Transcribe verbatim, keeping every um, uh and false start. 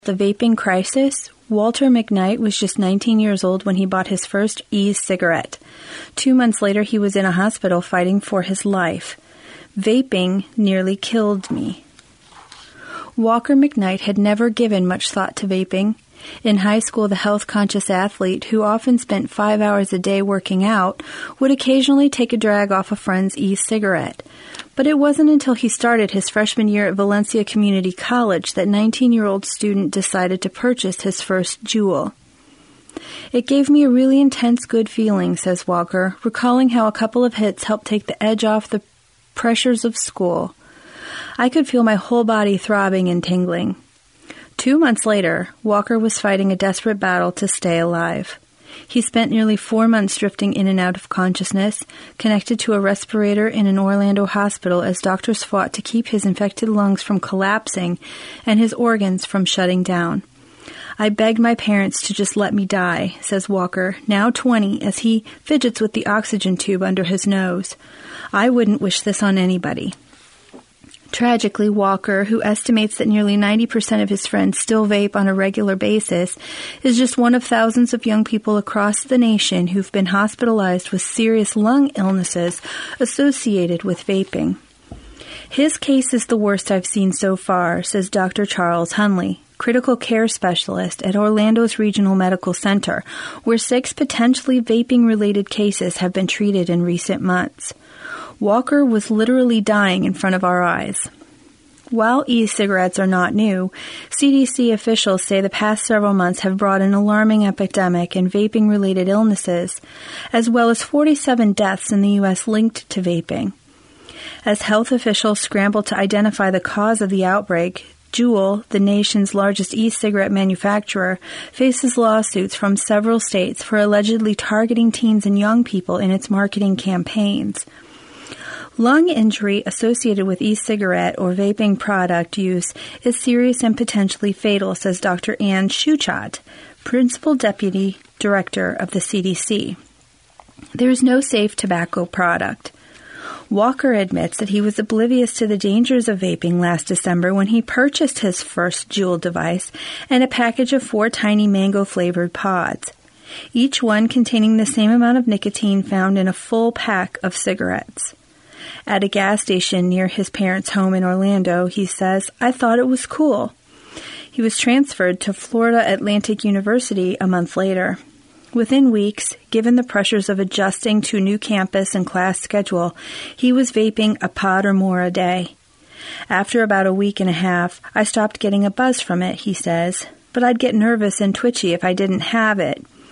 The vaping crisis. Walter McKnight was just nineteen years old when he bought his first e-cigarette. Two months later, he was in a hospital fighting for his life. Vaping nearly killed me. Walker McKnight had never given much thought to vaping. In high school, the health-conscious athlete, who often spent five hours a day working out, would occasionally take a drag off a friend's e-cigarette. But it wasn't until he started his freshman year at Valencia Community College that nineteen-year-old student decided to purchase his first Juul. It gave me a really intense good feeling, says Walker, recalling how a couple of hits helped take the edge off the pressures of school. I could feel my whole body throbbing and tingling. Two months later, Walker was fighting a desperate battle to stay alive. He spent nearly four months drifting in and out of consciousness, connected to a respirator in an Orlando hospital as doctors fought to keep his infected lungs from collapsing and his organs from shutting down. I begged my parents to just let me die, says Walker, now twenty, as he fidgets with the oxygen tube under his nose. I wouldn't wish this on anybody. Tragically, Walker, who estimates that nearly ninety percent of his friends still vape on a regular basis, is just one of thousands of young people across the nation who've been hospitalized with serious lung illnesses associated with vaping. His case is the worst I've seen so far, says Doctor Charles Hunley, critical care specialist at Orlando's Regional Medical Center, where six potentially vaping-related cases have been treated in recent months. Walker was literally dying in front of our eyes. While e-cigarettes are not new, C D C officials say the past several months have brought an alarming epidemic in vaping-related illnesses, as well as forty-seven deaths in the U S linked to vaping. As health officials scramble to identify the cause of the outbreak, Juul, the nation's largest e-cigarette manufacturer, faces lawsuits from several states for allegedly targeting teens and young people in its marketing campaigns. Lung injury associated with e-cigarette or vaping product use is serious and potentially fatal, says Doctor Ann Schuchat, Principal Deputy Director of the C D C. There is no safe tobacco product. Walker admits that he was oblivious to the dangers of vaping last December when he purchased his first Juul device and a package of four tiny mango-flavored pods, each one containing the same amount of nicotine found in a full pack of cigarettes. At a gas station near his parents' home in Orlando, he says, "I thought it was cool." He was transferred to Florida Atlantic University a month later. Within weeks, given the pressures of adjusting to a new campus and class schedule, he was vaping a pod or more a day. After about a week and a half, I stopped getting a buzz from it, he says, but I'd get nervous and twitchy if I didn't have it,